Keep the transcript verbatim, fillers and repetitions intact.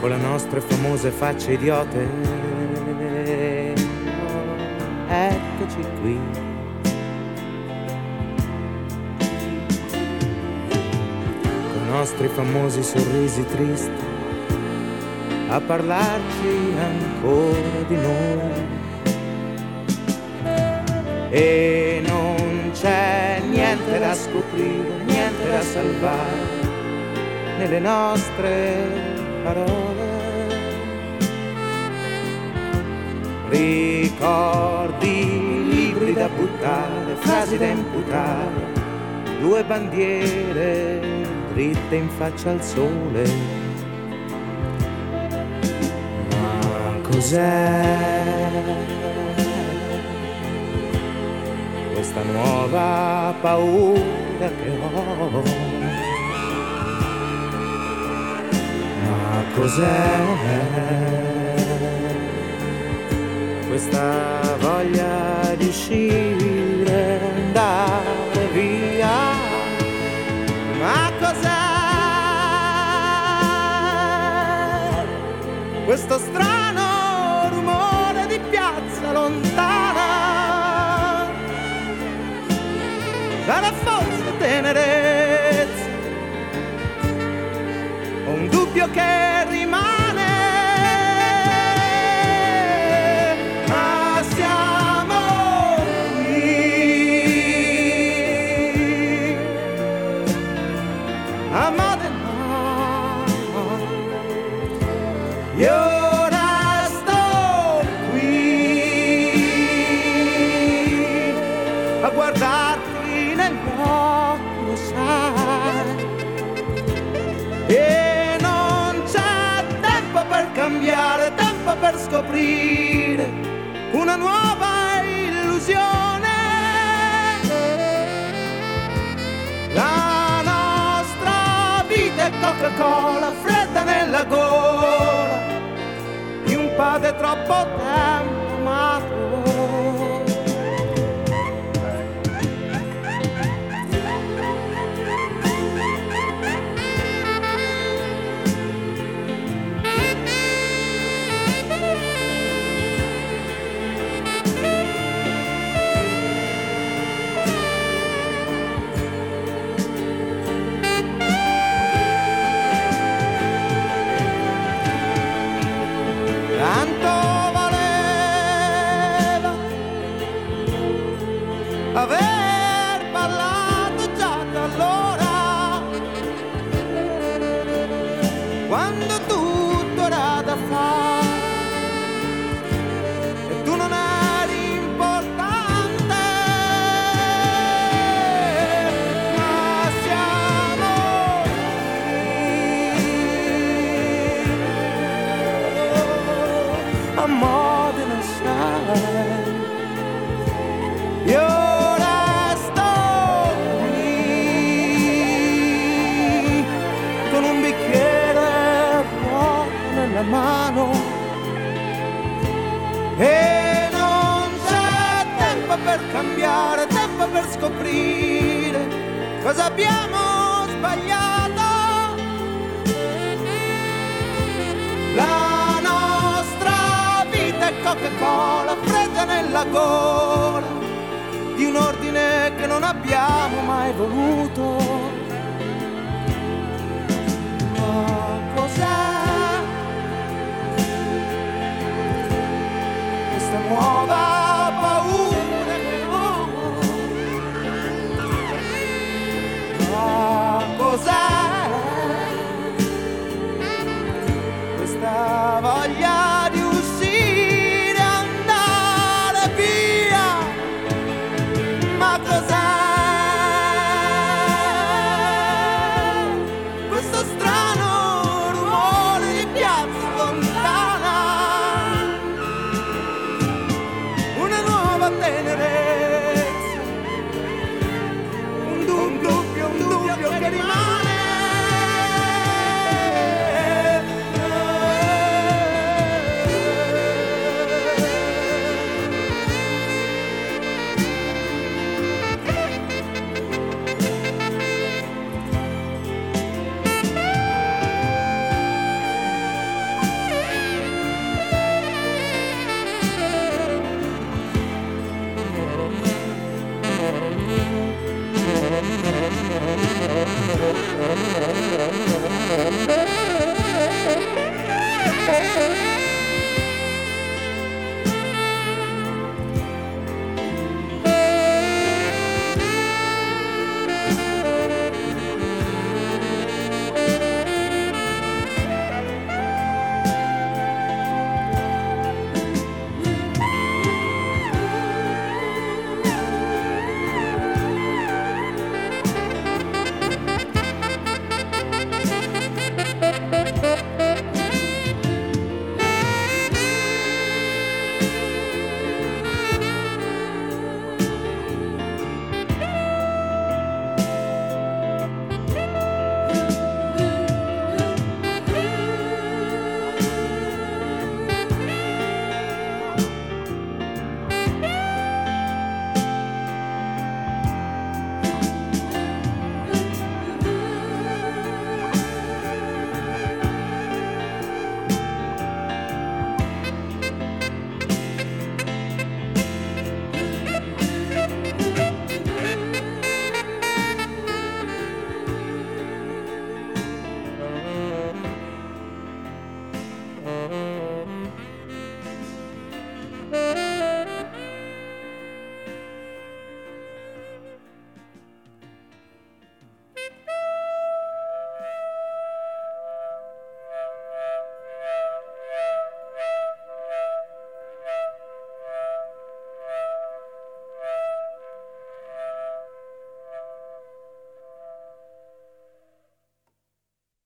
con le nostre famose facce idiote. Eccoci qui. Con i nostri famosi sorrisi tristi a parlarci ancora di noi. E non c'è niente da scoprire, niente da salvare nelle nostre parole. Ricordi, libri da buttare, frasi da imputare, due bandiere dritte in faccia al sole. Ma cos'è questa nuova paura che ho? Ma cos'è questa voglia di uscire, andare via? Ma cos'è questo strano rumore di piazza lontana? Sarà forse tenerezza o un dubbio che rimane, ma siamo qui a Modena. Io resto qui a guardarti negli occhi, lo sai, e non c'è tempo per cambiare, tempo per scoprire una nuova illusione. La nostra vita è Coca-Cola fredda nella gola di un padre troppo tempo amato. Aver parlato già da allora, quando tutto era da fare e tu non eri importante. Ma siamo qui a Modena, sai. Io mano e non c'è tempo per cambiare, tempo per scoprire cosa abbiamo sbagliato. La nostra vita è Coca-Cola fredda nella gola di un ordine che non abbiamo mai voluto. Ma cos'è nuova